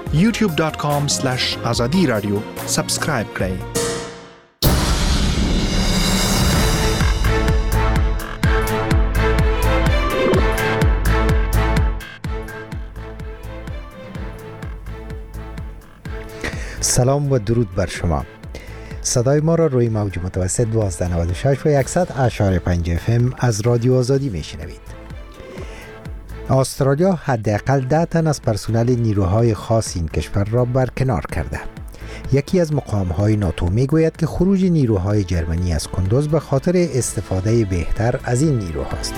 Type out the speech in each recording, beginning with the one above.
youtube.com/azadi radio سابسکرایب کړئ. سلام و درود بر شما. صدای ما را روی موج متوسط 1296 و 100.5 FM از رادیو آزادی میشنوید. استرالیا حداقل 10 تن از پرسنل نیروهای خاص این کشور را برکنار کرده. یکی از مقام‌های ناتو میگوید که خروج نیروهای جرمنی از کندوز به خاطر استفاده بهتر از این نیروهاست.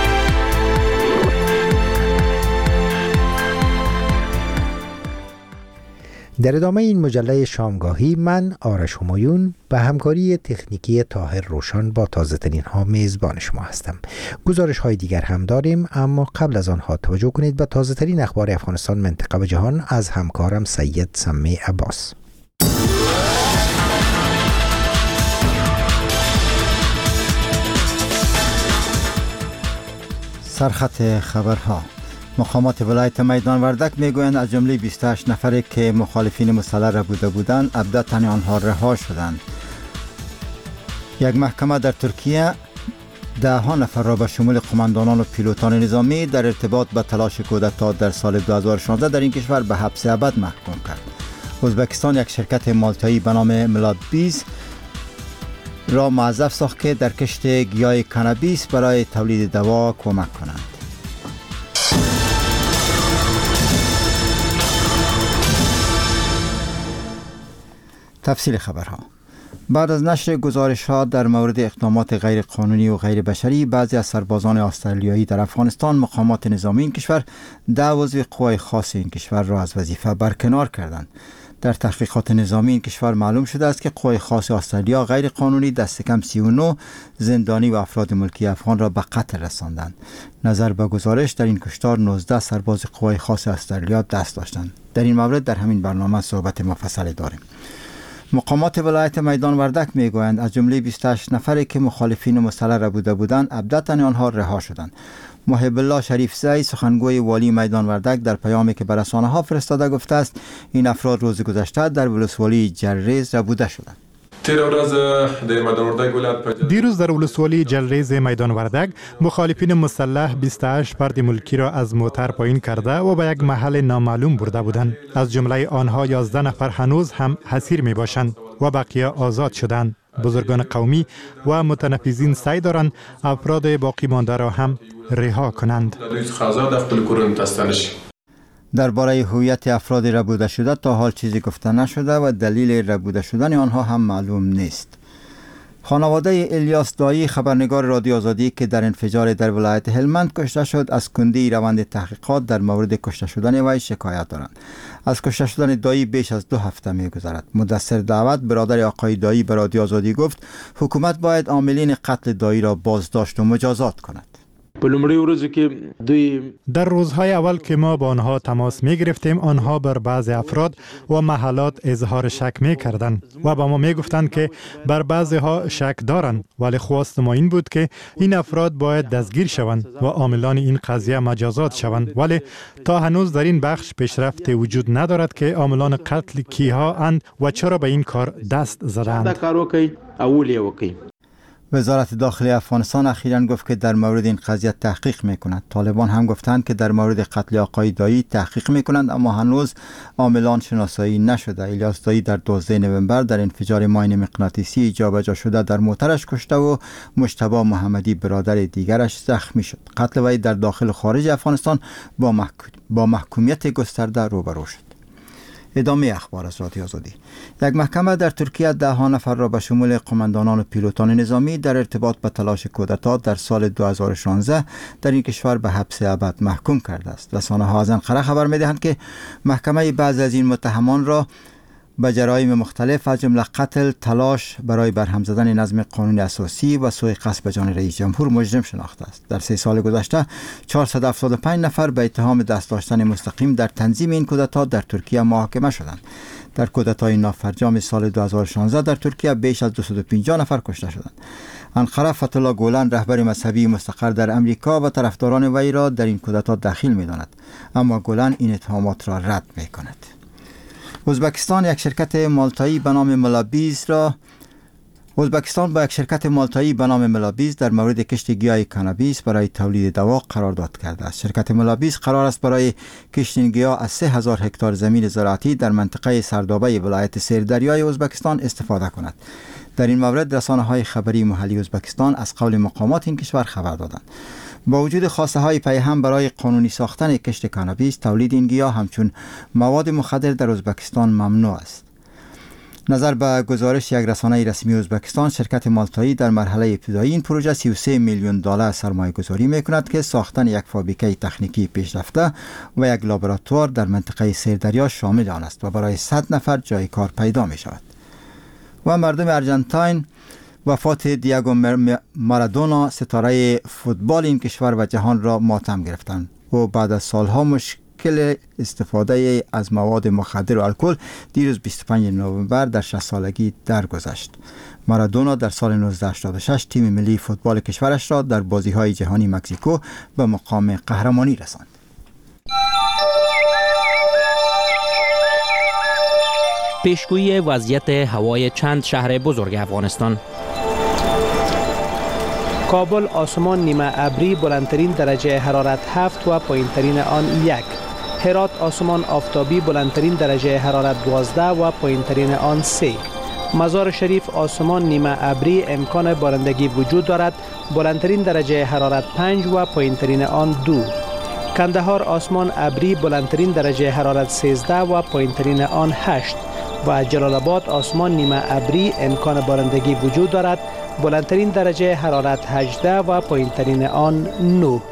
در ادامه این مجله شامگاهی من آرش همایون به همکاری تکنیکی طاهر روشن با تازه ترین ها میزبان شما هستم. گزارش های دیگر هم داریم، اما قبل از آنها توجه کنید به تازه ترین اخبار افغانستان، منطقه و جهان از همکارم سید سمی عباس. سرخط خبرها. مقامات ولایت میدان وردک میگویند از جمله 28 نفری که مخالفین مسلح را بودند ابدتاً آنها رها شدند. یک محکمه در ترکیه 10 نفر را به شمول قماندانان و پیلوتان نظامی در ارتباط به تلاش کودتا در سال 2016 در این کشور به حبس ابد محکوم کرد. ازبکستان یک شرکت مالتایی به نام ملابیز را موظف ساخت که در کشت گیاه کانابیس برای تولید دوا کمک کنند. تفصیل خبرها. بعد از نشر گزارش‌ها در مورد اقدامات غیر قانونی و غیر بشری بعضی از سربازان استرالیایی در افغانستان، مقامات نظامی این کشور 10 عضو قوای خاص این کشور را از وظیفه برکنار کردند. در تحقیقات نظامی این کشور معلوم شده است که قوای خاص استرالیا غیر قانونی دست کم 39 زندانی و افراد ملکی افغان را به قتل رساندند. نظر به گزارش در این کشتار 19 سرباز قوای خاص استرالیا دست داشتند. در این مورد در همین برنامه صحبت مفصل داریم. مقامات ولایت میدان وردک میگویند از جمله 28 نفری که مخالفین مسلح را بودند ابدتاً آنها رها شدند. محب الله شریف زی سخنگوی والی میدان وردک در پیامی که به رسانه‌ها فرستاده گفته است این افراد روز گذشته در ولسوالی جلریز ربوده شدند. دیروز در ولسوالی جلریز میدان وردک مخالفین مسلح 28 فرد ملکی را از موتر پایین کرده و به یک محل نامعلوم برده بودند. از جمله آنها 11 نفر هنوز هم اسیر می باشند و بقیه آزاد شدند. بزرگان قومی و متنفذین سعی دارند افراد باقی مانده را هم رها کنند. درباره هویت افراد ربوده شده تا حال چیزی گفته نشده و دلیل ربوده شدن آنها هم معلوم نیست. خانواده الیاس دایی، خبرنگار رادیو آزادی که در انفجار در ولایت هلمند کشته شد، از کندی روند تحقیقات در مورد کشته شدن وی شکایت دارند. از کشته شدن دایی بیش از 2 هفته می‌گذرد. مدثر دعوت، برادر آقای دایی، به رادیو آزادی گفت حکومت باید عاملین قتل دایی را بازداشت و مجازات کند. در روزهای اول که ما با آنها تماس می گرفتیم، آنها بر بعض افراد و محلات اظهار شک می کردند و با ما می گفتند که بر بعضی ها شک دارند، ولی خواست ما این بود که این افراد باید دستگیر شوند و عاملان این قضیه مجازات شوند، ولی تا هنوز در این بخش پیشرفت وجود ندارد که عاملان قتل کیها اند و چرا به این کار دست زدند. وزارت داخلی افغانستان اخیراً گفت که در مورد این قضیه تحقیق میکند. طالبان هم گفتند که در مورد قتل آقای دایی تحقیق میکنند، اما هنوز عاملان شناسایی نشده. الیاس دایی در 12 نوامبر در انفجار ماین مغناطیسی جابجا شده در موترش کشته و مجتبی محمدی برادر دیگرش زخمی شد. قتل وی در داخل و خارج افغانستان با محکومیت گسترده روبرو شد. ادامه اخبار از رادیو آزادی. یک محکمه در ترکیه 10 نفر را به شمول قماندانان و پیلوتان نظامی در ارتباط به تلاش کودتا در سال 2016 در این کشور به حبس ابد محکوم کرده است. رسانه‌ها از انقره خبر می‌دهند که محکمه بعضی از این متهمان را به جرایم مختلف از جمله قتل، تلاش برای برهم زدن نظم قانونی اساسی و سوء قصد به جان رئیس جمهور مجرم شناخته است. در 3 سال گذشته 475 نفر به اتهام دست داشتن مستقیم در تنظیم این کودتا در ترکیه محاکمه شدند. در کودتای نافرجام سال 2016 در ترکیه بیش از 250 نفر کشته شدند. انقره فتح‌الله گولن، رهبر مذهبی مستقر در امریکا و طرفداران وی را در این کودتا دخیل می‌داند، اما گولن این اتهامات را رد می‌کند. ازبکستان با یک شرکت مالتایی به نام ملابیز در مورد کشت گیاه کانابیس برای تولید دوا قرارداد کرده است. شرکت ملابیز قرار است برای کشت این گیاه از 3000 هکتار زمین زراعتی در منطقه سردابه ولایت سردریای ازبکستان استفاده کند. در این مورد رسانه‌های خبری محلی ازبکستان از قول مقامات این کشور خبر دادند. با وجود خواسته های پیهم برای قانونی ساختن کشت کانابیس، تولید این گیاه همچون مواد مخدر در ازبکستان ممنوع است. نظر به گزارش یک رسانه رسمی ازبکستان، شرکت مالتایی در مرحله ابتدایی این پروژه 33 میلیون دلار سرمایه گذاری می کند که ساختن یک فابریکه تکنیکی پیشرفته و یک لابراتوار در منطقه سردریا شامل آن است و برای 100 نفر جای کار پیدا می شود. و مردم ارژانتین وفات دیگو مارادونا ستاره فوتبال این کشور و جهان را ماتم گرفتند و بعد از سالها مشکل استفاده از مواد مخدر و الکل دیروز 25 نوامبر در 60 سالگی درگذشت. مارادونا در سال 1986 تیم ملی فوتبال کشورش را در بازی‌های جهانی مکزیکو به مقام قهرمانی رساند. پیشگویی وضعیت هوای چند شهر بزرگ افغانستان. کابل آسمان نیمه ابری، بلندترین درجه حرارت 7 و پایینترین آن 1. هرات آسمان آفتابی، بلندترین درجه حرارت 12 و پایینترین آن 3. مزار شریف آسمان نیمه ابری، امکان بارندگی وجود دارد، بلندترین درجه حرارت 5 و پایینترین آن 2. کندهار آسمان ابری، بلندترین درجه حرارت 13 و پایینترین آن 8. و جلال آباد آسمان نیمه ابری، امکان بارندگی وجود دارد، بلندترین درجه حرارت 18 و پایینترین آن 9.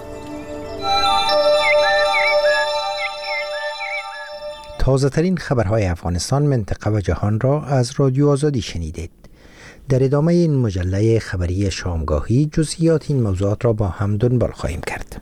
تازه ترین خبرهای افغانستان، منطقه و جهان را از رادیو آزادی شنیدید. در ادامه این مجله خبری شامگاهی جزئیات این موضوعات را با هم دنبال خواهیم کرد.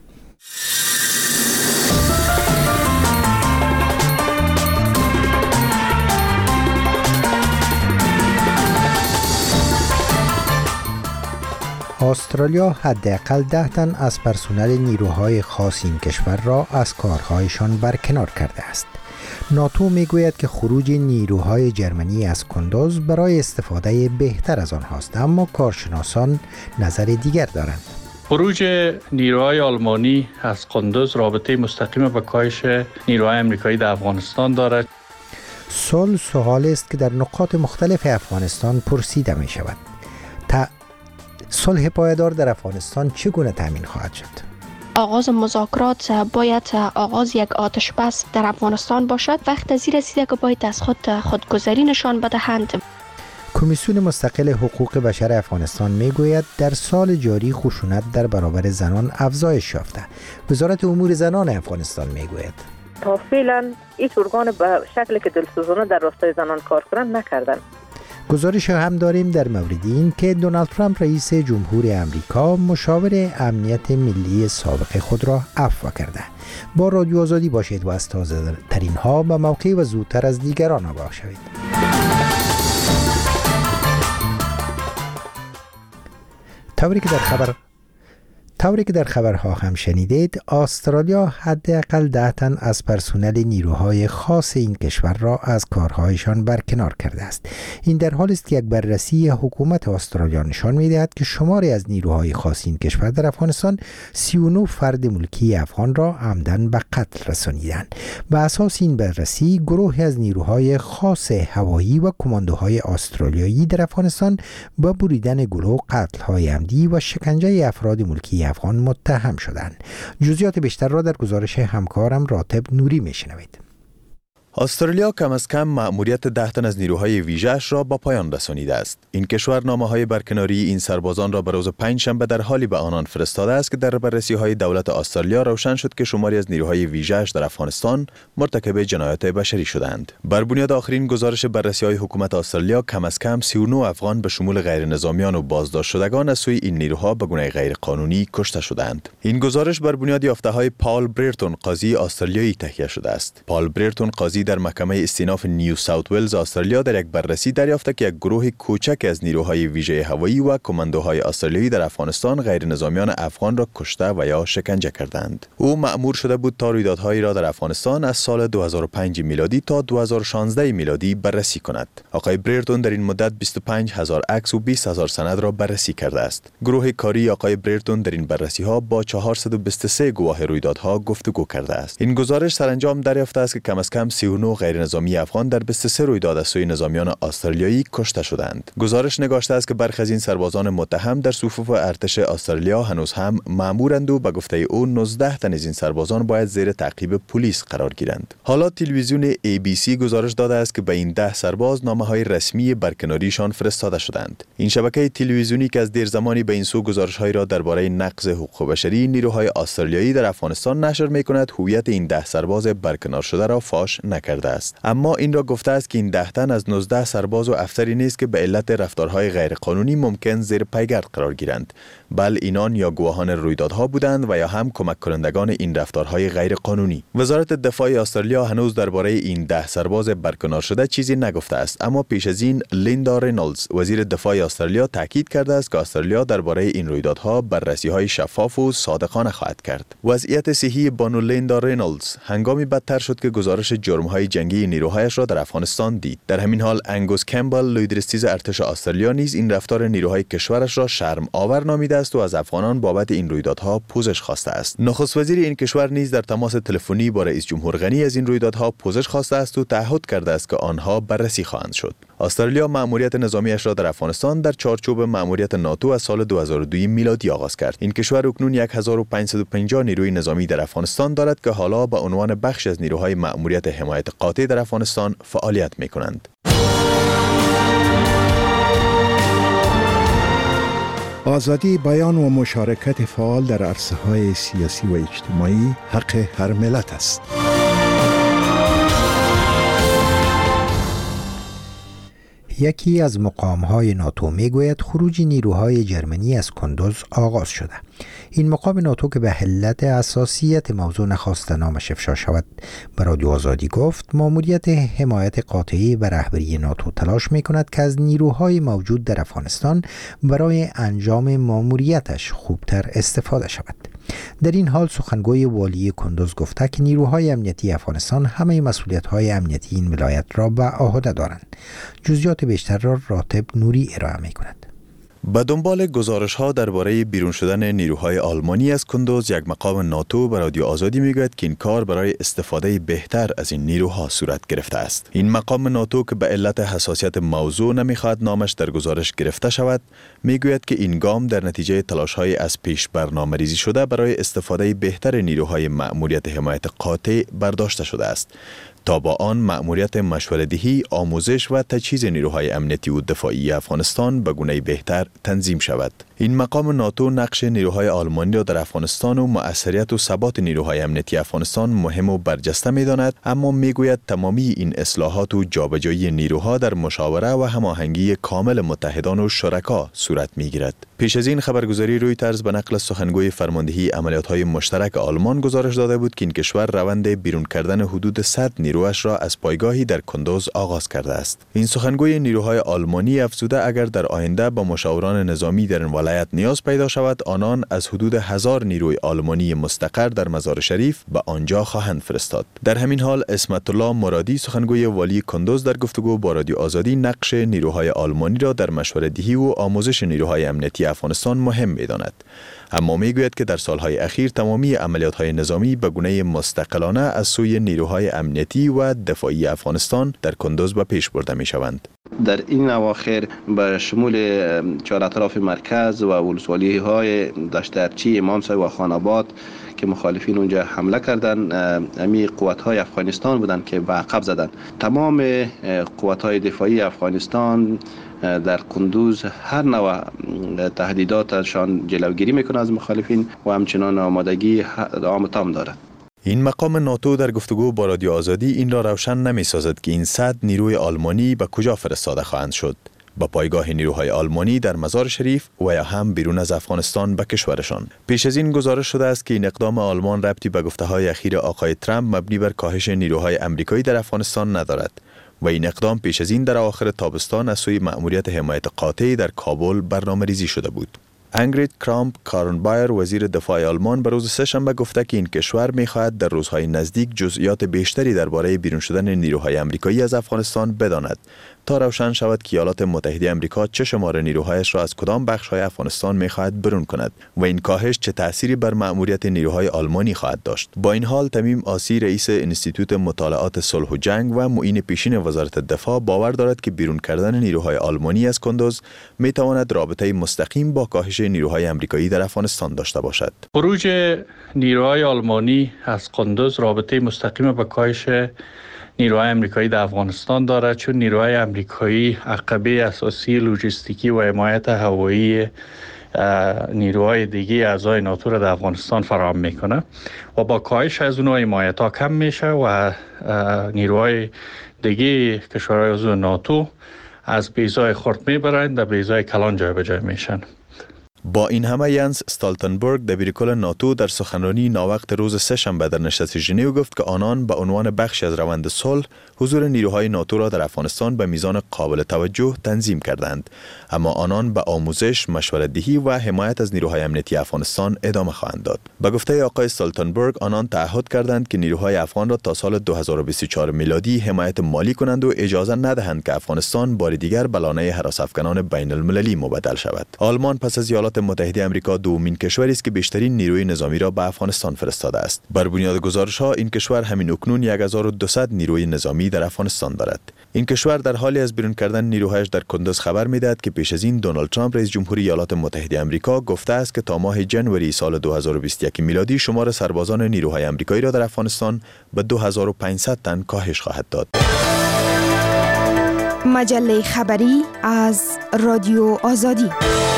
استرالیا حداقل 10 تن از پرسنل نیروهای خاص این کشور را از کارهایشان برکنار کرده است. ناتو میگوید که خروج نیروهای جرمنی از کندوز برای استفاده بهتر از آنهاست، اما کارشناسان نظر دیگر دارند. خروج نیروهای آلمانی از قندوز رابطه مستقیم به کاهش نیروهای آمریکایی در افغانستان دارد. سوال است که در نقاط مختلف افغانستان پرسیده می شود. صلح پایدار در افغانستان چگونه تامین خواهد شد؟ آغاز مذاکرات باید آغاز یک آتش بس در افغانستان باشد. وقت زیر رسیده که باید از خودگذری نشان بدهند. کمیسیون مستقل حقوق بشر افغانستان میگوید در سال جاری خشونت در برابر زنان افزایش یافته. وزارت امور زنان افغانستان میگوید تا فعلا هیچ ارگان به شکلی که دلسوزانه در راستای زنان کار کنند نکردند. گزارش هم داریم در مورد این که دونالد ترامپ رئیس جمهور امریکا مشاور امنیت ملی سابق خود را عفو کرده. با رادیو آزادی باشید و از تازه ترین ها به موقع و زودتر از دیگران آگاه شوید. طوری که در خبرها هم شنیدید، استرالیا حداقل 10 تن از پرسنل نیروهای خاص این کشور را از کارهایشان برکنار کرده است. این در حالی است که یک بررسی حکومت استرالیا نشان می‌دهد که شماری از نیروهای خاص این کشور در افغانستان 39 فرد ملکی افغان را عمدن به قتل رسانیدند. بر اساس این بررسی، گروهی از نیروهای خاص هوایی و کماندوهای استرالیایی در افغانستان با بریدن گلو، قتل‌های عمدی و شکنجه افراد ملکی افغان متهم شدند. جزئیات بیشتر را در گزارش همکارم راتب نوری میشنوید. استرالیا کم از کم مأموریت 10 تن از نیروهای ویژه‌اش را با پایان رسانیده است. این کشور نامه‌های برکناری این سربازان را به روز پنجشنبه در حالی به آنان فرستاده است که در بررسی‌های دولت استرالیا روشن شد که شماری از نیروهای ویژه‌اش در افغانستان مرتکب جنایات بشری شدند. بر بنیاد آخرین گزارش بررسی‌های حکومت استرالیا، کم از کم 39 افغان به شمول غیرنظامیان و بازداشت شدگان از سوی این نیروها به گونه غیرقانونی کشته شدند. این گزارش بر بنیاد یافته‌های پال بریرتون، قاضی استرالیایی تهیه شده است. پال بریرتون، قاضی در محکمه استیناف نیو ساوت ولز استرالیا در یک بررسی دریافته که یک گروه کوچک از نیروهای ویژه هوایی و کماندوهای استرالیایی در افغانستان غیر نظامیان افغان را کشته و یا شکنجه کردند. او مأمور شده بود تا رویدادهایی را در افغانستان از سال 2005 میلادی تا 2016 میلادی بررسی کند. آقای بریرتون در این مدت 25,000 عکس و 20,000 سند را بررسی کرده است. گروه کاری آقای بریرتون در این بررسی‌ها با 423 گواه رویدادها گفتگو کرده است. این گزارش سرانجام دریافته است که کم از کم 39 غیر نظامی افغان در 23 رویداد از سوی نظامیان استرالیایی کشته شدند. گزارش نگاشته است که برخی از این سربازان متهم در صفوف ارتش استرالیا هنوز هم مأمورند و به گفته او 19 تن از این سربازان باید زیر تعقیب پلیس قرار گیرند. حالا تلویزیون ABC گزارش داده است که به این 10 سرباز نامه‌های رسمی برکناریشان فرستاده شدند. این شبکه تلویزیونی که از دیر زمانی به این سو گزارش‌های را درباره نقض حقوق بشری نیروهای استرالیایی در افغانستان نشر می‌کند، هویت این 10 سرباز برکنار شده را فاش نکرده است. اما این را گفته است که این 10 تن از 19 سرباز و افسری نیست که به علت رفتارهای غیرقانونی ممکن زیر پیگرد قرار گیرند، بل اینان یا گواهان رویدادها بودند و یا هم کمک کنندگان این رفتارهای غیرقانونی. وزارت دفاع استرالیا هنوز درباره این 10 سرباز برکنار شده چیزی نگفته است، اما پیش از این لیندا رینولدز وزیر دفاع استرالیا تاکید کرده است که استرالیا درباره این رویدادها بررسی‌های شفاف و صادقانه خواهد کرد. وضعیت صحی بانو لیندا رینولدز هنگامی بدتر شد که گزارش جرم‌های جنگی نیروهایش را در افغانستان دید. در همین حال انگوس کمبل لویدرستیز ارتش استرالیا نیز این رفتار نیروهای کشورش را شرم آور نامیده است و از افغانان بابت این رویدادها پوزش خواسته است. نخست وزیر این کشور نیز در تماس تلفنی با رئیس جمهور غنی از این رویدادها پوزش خواسته است و تعهد کرده است که آنها بررسی خواهند شد. استرالیا مأموریت نظامیش را در افغانستان در چارچوب مأموریت ناتو از سال 2002 میلادی آغاز کرد. این کشور اکنون 1550 نیروی نظامی در افغانستان دارد که حالا به عنوان بخش از نیروهای مأموریت حمایت قاطع در افغانستان فعالیت می‌کنند. آزادی بیان و مشارکت فعال در عرصه‌های سیاسی و اجتماعی حق هر ملت است. یکی از مقام‌های ناتو میگوید خروج نیروهای جرمنی از کندوز آغاز شده. این مقام ناتو که به علت حساسیت موضوع نخواست نامش افشا شود به رادیو آزادی گفت ماموریت حمایت قاطعی به رهبری ناتو تلاش می‌کند که از نیروهای موجود در افغانستان برای انجام ماموریتش خوبتر استفاده شود. در این حال سخنگوی والی کندوز گفته که نیروهای امنیتی افغانستان همه مسئولیت‌های امنیتی این ولایت را به عهده دارند. جزئیات بیشتر را راتب نوری ارائه می‌کند. به دنبال گزارش‌ها درباره بیرون شدن نیروهای آلمانی از کندوز، یک مقام ناتو به رادیو آزادی میگوید که این کار برای استفاده بهتر از این نیروها صورت گرفته است. این مقام ناتو که به علت حساسیت موضوع نمیخواهد نامش در گزارش گرفته شود، میگوید که این گام در نتیجه تلاش‌های از پیش برنامه‌ریزی شده برای استفاده بهتر نیروهای مأموریت حمایت قاطع برداشته شده است تا با آن مأموریت مشوره‌دهی، آموزش و تجهیز نیروهای امنیتی و دفاعی افغانستان به گونه بهتر تنظیم شود. این مقام ناتو نقش نیروهای آلمانی را در افغانستان و مؤثریت و ثبات نیروهای امنیتی افغانستان مهم و برجسته می‌داند، اما میگوید تمامی این اصلاحات و جابجایی نیروها در مشاوره و هماهنگی کامل متحدان و شرکا صورت می‌گیرد. پیش از این خبرگزاری رویترز به نقل سخنگوی فرماندهی عملیات‌های مشترک آلمان گزارش داده بود که این کشور روند بیرون کردن حدود 100 نیرویش را از پایگاهی در کندوز آغاز کرده است. این سخنگوی نیروهای آلمانی افزوده اگر در آینده با مشاوران نظامی در این ولایت نیاز پیدا شود، آنان از حدود 1000 نیروی آلمانی مستقر در مزار شریف به آنجا خواهند فرستاد. در همین حال اسمت الله مرادی سخنگوی والی کندوز در گفتگو با رادیو آزادی نقش نیروهای آلمانی را در مشوره‌دهی و آموزش نیروهای امنیتی افغانستان مهم می‌داند. اما میگوید که در سالهای اخیر تمامی عملیات‌های نظامی به گونه مستقلانه از سوی نیروهای امنیتی و دفاعی افغانستان در کندوز به پیش برده می‌شوند. در این اواخر به شمول چهار اطراف مرکز و ولسوالی‌های دشترچی، امامسای و خاناباد که مخالفین اونجا حمله کردند، امی قوت‌های افغانستان بودند که به عقب زدند. تمام قوت‌های دفاعی افغانستان در کندوز هر نوع تهدیداتشان جلوگیری میکنه از مخالفین و همچنان آمادگی عام تام دارد. این مقام ناتو در گفتگو با رادیو آزادی این را روشن نمی سازد که این 100 نیروی آلمانی به کجا فرستاده خواهند شد. به پایگاه نیروهای آلمانی در مزار شریف و یا هم بیرون از افغانستان به کشورشان. پیش از این گزارش شده است که این اقدام آلمان ربطی به گفته‌های اخیر آقای ترامپ مبنی بر کاهش نیروهای آمریکایی در افغانستان ندارد و این اقدام پیش از این در آخر تابستان از سوی مأموریت حمایت قاطع در کابل برنامه‌ریزی شده بود. انگرید کرامپ کارنبایر وزیر دفاع آلمان به روز سه‌شنبه گفته که این کشور می‌خواهد در روزهای نزدیک جزئیات بیشتری درباره بیرون شدن نیروهای آمریکایی از افغانستان بداند تا روشن شود که ایالات متحده آمریکا چه شمار نیروهایش را از کدام بخش‌های افغانستان می‌خواهد برون کند و این کاهش چه تأثیری بر مأموریت نیروهای آلمانی خواهد داشت. با این حال تمیم آسی رئیس انستیتوت مطالعات صلح و جنگ و معین پیشین وزارت دفاع باور دارد که بیرون کردن نیروهای آلمانی از کندوز می‌تواند رابطه مستقیم با کاهش نیروهای آمریکایی در افغانستان داشته باشد. خروج نیروهای آلمانی از کندوز رابطه مستقیم با کاهش نیروهای آمریکایی در افغانستان دارد، چون نیروهای آمریکایی عقبه اساسی لوجستیکی و حمایت هوایی نیروهای دیگه اعضای ناتو را در افغانستان فراهم میکنه و با کاهش از اونها حمایت ها کم میشه و نیروهای دیگه کشورهای عضو ناتو از بیضای خرد میبرند و بیضای کلان جای میشن. با این همه ینس استالتنبرگ دبیرکل ناتو در سخنرانی ناوقت روز سه‌شنبه در نشست ژنو گفت که آنان به عنوان بخشی از روند صلح حضور نیروهای ناتو را در افغانستان به میزان قابل توجه تنظیم کردند، اما آنان به آموزش، مشورت‌دهی و حمایت از نیروهای امنیتی افغانستان ادامه خواهند داد. به گفته آقای استالتنبرگ آنان تعهد کردند که نیروهای افغان را تا سال 2024 میلادی حمایت مالی کنند و اجازه ندهند که افغانستان بار دیگر به لانه هراس‌افکنان بین المللی مبدل شود. آلمان پس از ایالات متحده آمریکا دومین کشوری است که بیشترین نیروی نظامی را به افغانستان فرستاده است. بر بنیاد گزارش‌ها این کشور همین اکنون 1200 نیروی نظامی در افغانستان دارد. این کشور در حالی از بیرون کردن نیروهایش در کندوز خبر می‌دهد که پیش از این دونالد ترامپ رئیس جمهوری ایالات متحده آمریکا گفته است که تا ماه ژانویه سال 2021 میلادی شمار سربازان نیروهای آمریکایی را در افغانستان به 2500 تن کاهش خواهد داد. مجله خبری از رادیو آزادی.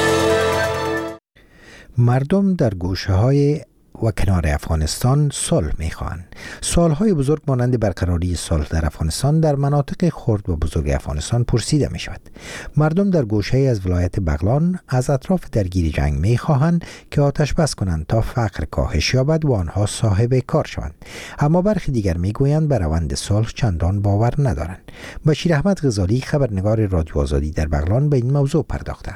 مردم در گوشه‌های و کنار افغانستان صلح می‌خواهند. سوال‌های بزرگ مانند برقراری صلح در افغانستان در مناطق خرد و بزرگ افغانستان پرسیده می‌شود. مردم در گوشه‌ای از ولایت بغلان از اطراف درگیر جنگ می‌خواهند که آتش بس کنند تا فقر کاهش یابد و آنها صاحب کار شوند. اما برخی دیگر می‌گویند به روند صلح چندان باور ندارند. بشیر احمد غزالی خبرنگار رادیو آزادی در بغلان به این موضوع پرداخته.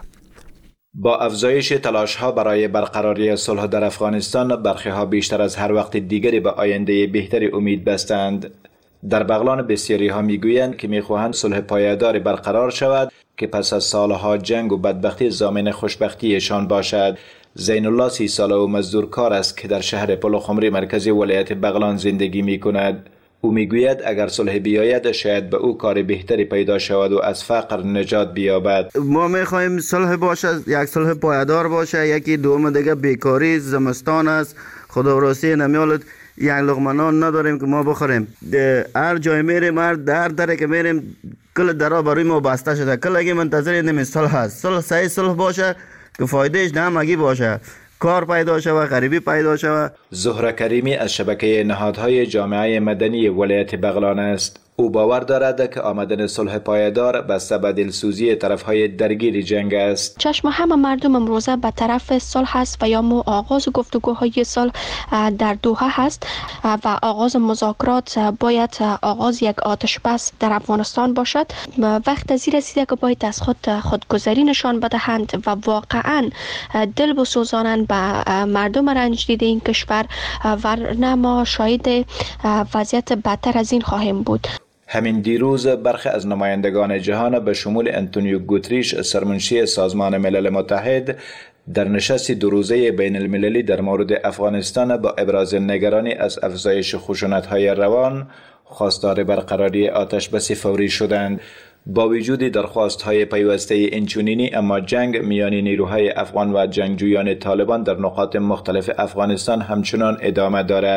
با افزایش تلاش‌ها برای برقراری صلح در افغانستان، برخی‌ها بیشتر از هر وقت دیگری به آینده بهتری امید بستند. در بغلان بسیاری‌ها می‌گویند که می‌خواهند صلح پایدار برقرار شود که پس از سالها جنگ و بدبختی ضامن خوشبختیشان باشد. زین الله 30 ساله و مزدورکار است که در شهر پلخمری مرکزی ولایت بغلان زندگی می‌کند. او میگوید اگر صلح بیاید شاید به او کار بهتری پیدا شود و از فقر نجات بیابد. ما میخوایم صلح باشه، یک صلح پایدار باشه. یکی دوم دیگه بیکاری، زمستان است، خدا راستی نمیالد یک لقمه نان نداریم که ما بخوریم. هر جای میریم، هر در که میریم کل درا برای ما بسته شده. کل منتظر اینم صلح است. صلح صحیح صلح باشه که فایدهش نمگی باشه، کار پیدا شود، غریبی پیدا شود. زهره کریمی از شبکه نهادهای جامعه مدنی ولایت بغلان است. او باور دارد که آمدن صلح پایدار بسته به دلسوزی طرفهای درگیر جنگ است. چشم همه مردم امروزه به طرف صلح است و یا آغاز گفتگوهای صلح در دوحه هست و آغاز مذاکرات باید آغاز یک آتش بس در افغانستان باشد. وقت زیر رسیده که باید از خودگذری نشان بدهند و واقعا دل بسوزانند به مردم رنج دیده این کشور، ورنه ما شاهد وضعیت بدتر از این خواهیم بود. همین دیروز برخی از نمایندگان جهان به شمول انتونیو گوتریش سرمنشی سازمان ملل متحد در نشست دو روزه بین المللی در مورد افغانستان با ابراز نگرانی از افزایش خشونت‌های روان خواستار برقراری آتش بس فوری شدند. با وجود درخواست‌های پیوسته اینچنینی، اما جنگ میان نیروهای افغان و جنگجویان طالبان در نقاط مختلف افغانستان همچنان ادامه دارد.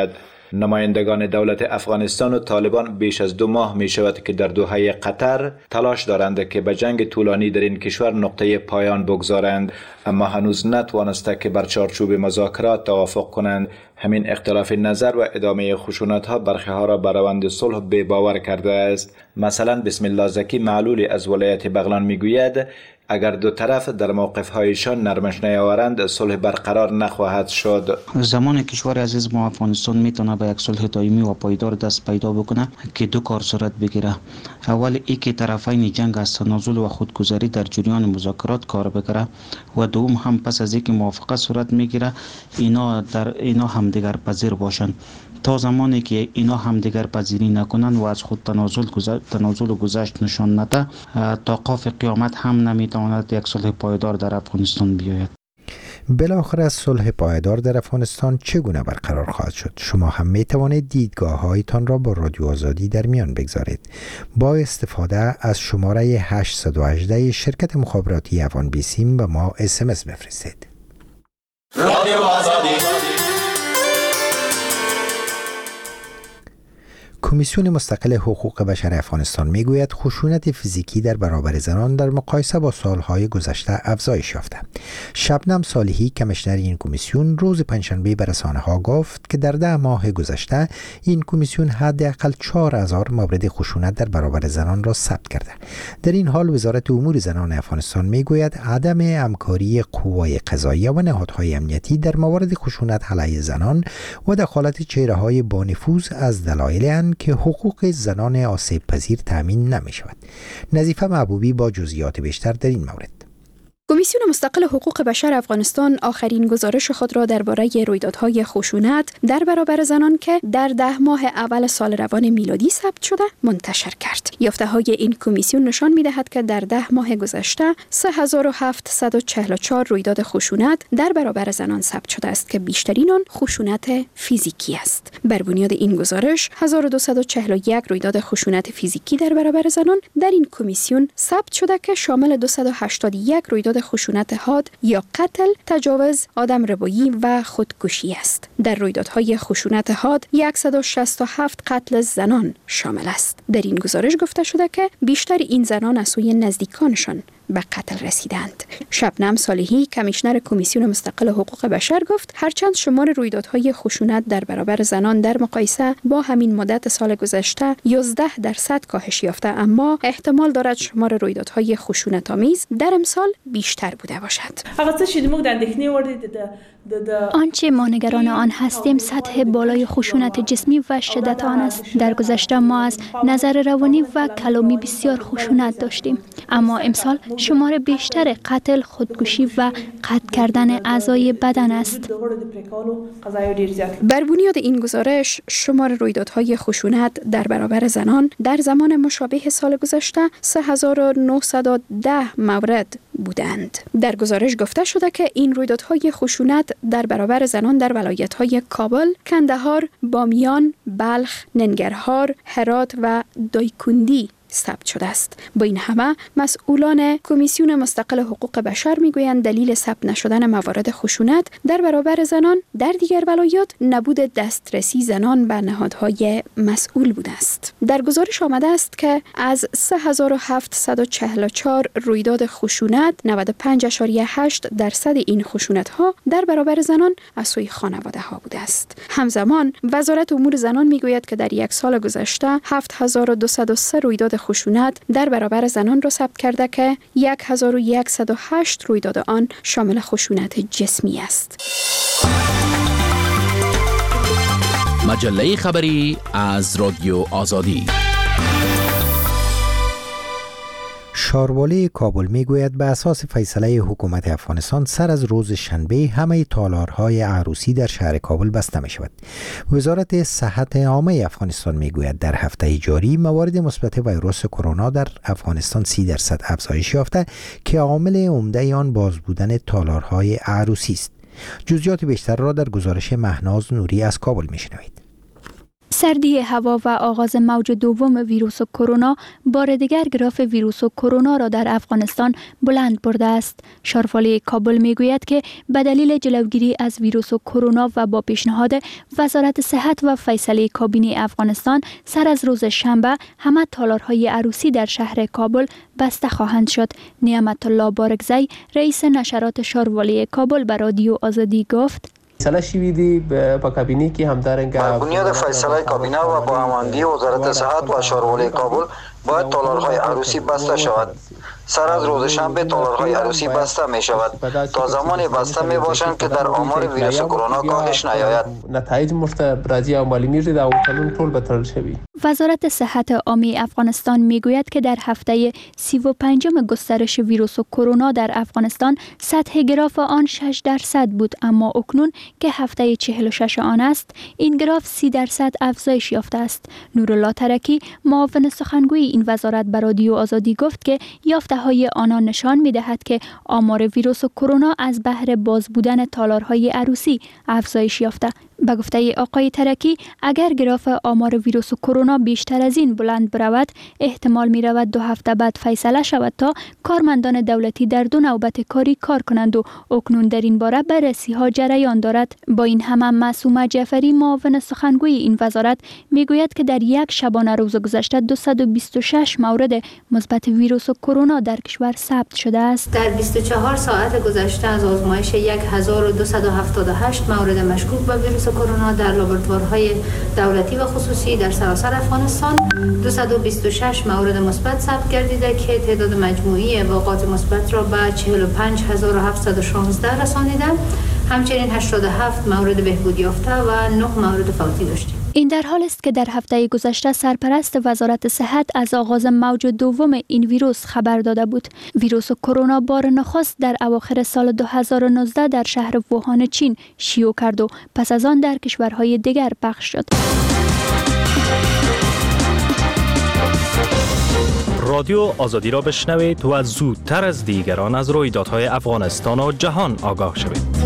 نمایندگان دولت افغانستان و طالبان بیش از 2 ماه می شود که در دوحه قطر تلاش دارند که به جنگ طولانی در این کشور نقطه پایان بگذارند، اما هنوز نتوانسته که بر چارچوب مذاکرات توافق کنند. همین اختلاف نظر و ادامه خشونت ها برخی ها را بر روند صلح بی باور کرده است. مثلا بسم الله زکی معلولی از ولایت بغلان میگوید اگر دو طرف در موقف‌هایشان نرمش نیاورند صلح برقرار نخواهد شد. زمان کشور عزیز ما افغانستان میتونه به یک صلح دائمی و پایدار دست پیدا بکنه که 2 کار صورت بگیره. اول اینکه طرفین جنگ از تنازل و خودگذری در جریان مذاکرات کار بگیره و دوم هم پس از اینکه موافقت صورت میگیره اینا همدیگر پذیر باشند. تا زمانی که اینا همدیگر پذیری نکنن و از خود تنازل و گذشت نشان نده تا قاف قیامت هم نمیتواند یک صلح پایدار در افغانستان بیاید. بالاخره از صلح پایدار در افغانستان چگونه برقرار خواهد شد؟ شما هم می توانید دیدگاه‌هایتان را با رادیو آزادی در میان بگذارید. با استفاده از شماره 818 شرکت مخابراتی افغان بیسیم به ما SMS بفرستید. رادیو آزادی. کمیسیون مستقل حقوق بشر افغانستان میگوید خشونت فیزیکی در برابر زنان در مقایسه با سالهای گذشته افزایش یافته. شبنم صالحی کمیشنر این کمیسیون روز پنجشنبه به رسانه‌ها گفت که در 10 ماه گذشته این کمیسیون حداقل 4000 مورد خشونت در برابر زنان را ثبت کرده. در این حال وزارت امور زنان افغانستان میگوید عدم همکاری قوای قضاییه و نهادهای امنیتی در موارد خشونت علیه زنان و دخالت چهره‌های با نفوذ از دلایل که حقوق زنان آسیب پذیر تامین نمی شود. نظیفه محبوبی با جزئیات بیشتر در این مورد. کمیسیون مستقل حقوق بشر افغانستان آخرین گزارش خود را درباره رویدادهای خشونت در برابر زنان که در 10 ماه اول سال روان میلادی ثبت شده منتشر کرد. یافته‌های این کمیسیون نشان می‌دهد که در 10 ماه گذشته 3744 رویداد خشونت در برابر زنان ثبت شده است که بیشترین آن خشونت فیزیکی است. بر بنیاد این گزارش 1241 رویداد خشونت فیزیکی در برابر زنان در این کمیسیون ثبت شده که شامل 281 رویداد خشونت حاد یا قتل، تجاوز، آدمربایی و خودکشی است. در رویدادهای خشونت حاد 167 قتل زنان شامل است. در این گزارش گفته شده که بیشتر این زنان از سوی نزدیکانشان به قتل رسیدند. شبنم صالحی کمیشنر کمیسیون مستقل حقوق بشر گفت هرچند شمار رویدادهای خشونت در برابر زنان در مقایسه با همین مدت سال گذشته 11% کاهش یافته، اما احتمال دارد شمار رویدادهای خشونت آمیز در امسال بیشتر بوده باشد. آنچه ما نگران آن هستیم سطح بالای خشونت جسمی و شدت آن است. در گذشته ما از نظر روانی و کلامی بسیار خشونت داشتیم، اما امسال شمار بیشتر قتل، خودکشی و قطع کردن اعضای بدن است. بر بنیاد این گزارش شمار رویدادهای خشونت در برابر زنان در زمان مشابه سال گذشته 3910 مورد بودند. در گزارش گفته شده که این رویدادهای خشونت در برابر زنان در ولایت‌های کابل، کندهار، بامیان، بلخ، ننگرهار، هرات و دایکندی ثبت شده است. با این همه مسئولان کمیسیون مستقل حقوق بشر میگویند دلیل ثبت نشدن موارد خشونت در برابر زنان در دیگر ولایات نبود دسترسی زنان به نهادهای مسئول بوده است. در گزارش آمده است که از 3744 رویداد خشونت 95.8% این خشونت ها در برابر زنان از سوی خانواده ها بوده است. همزمان وزارت امور زنان میگوید که در یک سال گذشته 7203 رویداد خشونت در برابر زنان را ثبت کرده که 1108 رویداد آن شامل خشونت جسمی است. مجله خبری از رادیو آزادی. شاروالی کابل میگوید به اساس فیصله حکومت افغانستان سر از روز شنبه همه تالارهای عروسی در شهر کابل بسته می شود. وزارت صحت عامه افغانستان میگوید در هفته جاری موارد مثبت ویروس کرونا در افغانستان 30% افزایش یافته که عامل عمده آن باز بودن تالارهای عروسی است. جزئیات بیشتر را در گزارش مهناز نوری از کابل میشنوید. سردی هوا و آغاز موج دوم ویروس کرونا بار دیگر گراف ویروس کرونا را در افغانستان بلند برده است. شارفالی کابل میگوید که به دلیل جلوگیری از ویروس کرونا و با پیشنهاد وزارت صحت و فیصله کابینه افغانستان سر از روز شنبه همه تالارهای عروسی در شهر کابل بسته خواهند شد. نعمت الله بارکزی رئیس نشرات شاروالی کابل به رادیو آزادی گفت: فیصله شوی دی با کابینه که همدارنگه بنیاد فیصله کابینه و با هماهنگی وزارت صحت و شاروالی کابل باید تالارهای عروسی بسته شود. سر از روز شنبه تالارهای عروسی بسته می شود تا زمانی بسته می باشند که در آمار ویروس کرونا کاهش نیاید. نتایج راضی عملی میشه در اون طول بتر شوی. وزارت صحت عامه افغانستان میگوید که در هفته 35 گسترش ویروس کرونا در افغانستان سطح گراف آن 6% بود، اما اکنون که هفته 46 آن است این گراف 30% افزایش یافته است. نورالله ترکی معاون سخنگوی این وزارت به رادیو آزادی گفت که یافته‌های آنان نشان می‌دهد که آمار ویروس کرونا از بهر باز بودن تالارهای عروسی افزایش یافته. به گفته آقای ترکی اگر گراف آمار ویروس کرونا بیشتر از این بلند برود احتمال می رود 2 هفته بعد فیصله شود تا کارمندان دولتی در 2 نوبت کاری کار کنند و اکنون در این باره بررسی ها جریان دارد. با این همه معصومه جعفری معاون سخنگوی این وزارت می گوید که در یک شبانه روز گذشته 226 مورد مثبت ویروس کرونا در کشور ثبت شده است. در 24 ساعت گذشته از آزمایش 1278 مورد مشکوک به ویروس کرونا در لابراتوارهای دولتی و خصوصی در سراسر افغانستان 226 مورد مثبت ثبت گردیده که تعداد مجموعی واقعات مثبت را به 45716 رسانیده. همچنین 87 مورد بهبود یافته و 9 مورد فوتی داشتیم. این در حال است که در هفته گذشته سرپرست وزارت صحت از آغاز موج دوم این ویروس خبر داده بود. ویروس کرونا بار نخست در اواخر سال 2019 در شهر ووهان چین شیوع کرد و پس از آن در کشورهای دیگر پخش شد. رادیو آزادی را بشنوید و زودتر از دیگران از رویدادهای افغانستان و جهان آگاه شوید.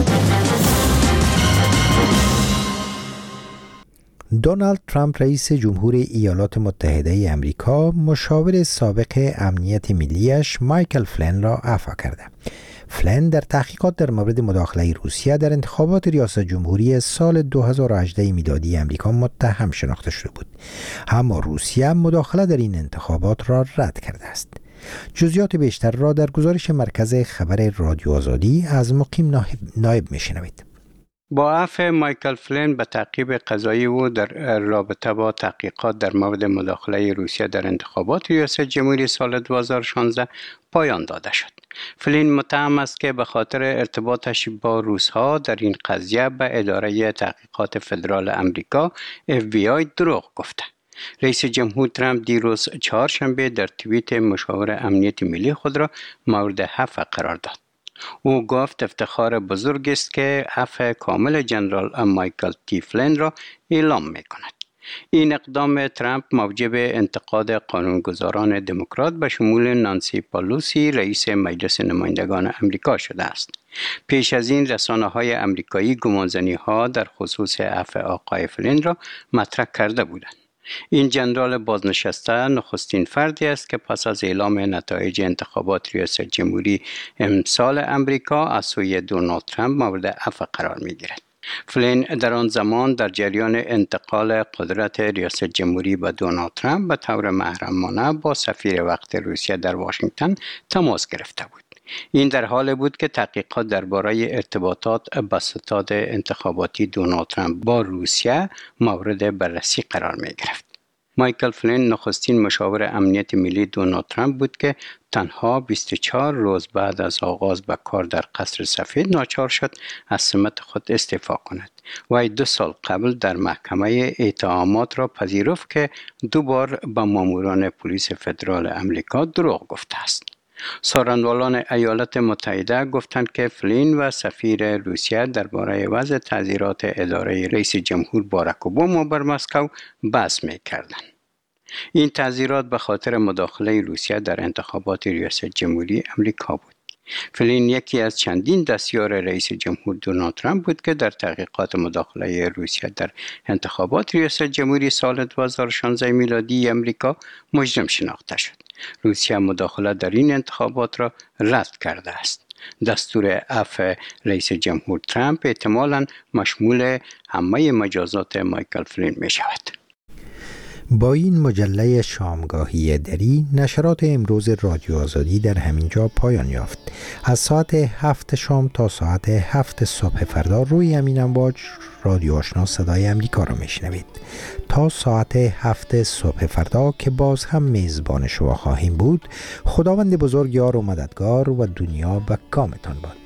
دونالد ترامپ رئیس جمهور ایالات متحده امریکا مشاور سابق امنیت ملیش مایکل فلین را اعفا کرده. فلین در تحقیقات در مورد مداخله روسیه در انتخابات ریاست جمهوری سال 2018 میلادی امریکا متهم شناخته شده بود، اما روسیه مداخله در این انتخابات را رد کرده است. جزئیات بیشتر را در گزارش مرکز خبر رادیو آزادی از مقیم نایب میشنوید. با عفو مایکل فلین به تعقیب قضایی او در رابطه با تحقیقات در مورد مداخله روسیه در انتخابات ریاست جمهوری سال 2016 پایان داده شد. فلین متهم است که به خاطر ارتباطش با روس‌ها در این قضیه به اداره تحقیقات فدرال امریکا FBI دروغ گفته. رئیس جمهور ترامپ دیروز چهارشنبه در توییت مشاور امنیت ملی خود را مورد عفو قرار داد. او گفت افتخار بزرگ است که عفو کامل جنرال مایکل تی فلین را اعلام می کند. این اقدام ترامپ موجب انتقاد قانونگذاران دموکرات به شمول نانسی پالوسی رئیس مجلس نمایندگان امریکا شده است. پیش از این رسانه‌های امریکایی گمانزنی‌ها در خصوص عفو آقای فلین را مطرح کرده بودند. این جنرال بازنشسته نخستین فردی است که پس از اعلام نتایج انتخابات ریاست جمهوری امسال امریکا از سوی دونالد ترامپ مورد عفو قرار می‌گیرد. فلین در آن زمان در جریان انتقال قدرت ریاست جمهوری به دونالد ترامپ به طور محرمانه با سفیر وقت روسیه در واشنگتن تماس گرفته بود. این در حالی بود که تحقیقات درباره ارتباطات با ستاد انتخاباتی دونالد ترامپ با روسیه مورد بررسی قرار می گرفت. مایکل فلین نخستین مشاور امنیت ملی دونالد ترامپ بود که تنها 24 روز بعد از آغاز به کار در قصر سفید ناچار شد از سمت خود استعفا کند. وی 2 سال قبل در محکمه اتهامات را پذیرفت که 2 بار به ماموران پلیس فدرال امریکا دروغ گفته است. سخنرانان ایالات متحده گفتند که فلین و سفیر روسیه درباره وضع تعزیرات اداره رئیس جمهور باراک اوباما بر مسکو بحث می‌کردند. این تعزیرات به خاطر مداخله روسیه در انتخابات ریاست جمهوری امریکا بود. فلین یکی از چندین دستیار رئیس جمهور دونالد ترامپ بود که در تحقیقات مداخله روسیه در انتخابات ریاست جمهوری سال 2016 میلادی امریکا مجرم شناخته شد. روسیه مداخله در این انتخابات را رد کرده است. دستور عفو رئیس جمهور ترامپ احتمالاً مشمول همه مجازات مایکل فلین می شود. با این مجله شامگاهی دری نشرات امروز رادیو آزادی در همینجا پایان یافت. از ساعت 7 شام تا ساعت 7 صبح فردا روی همین امواج رادیو آشنا صدای امریکا را میشنوید. تا ساعت 7 صبح فردا که باز هم میزبان شما خواهیم بود، خداوند بزرگ یار و مددگار و دنیا به کامتان باد.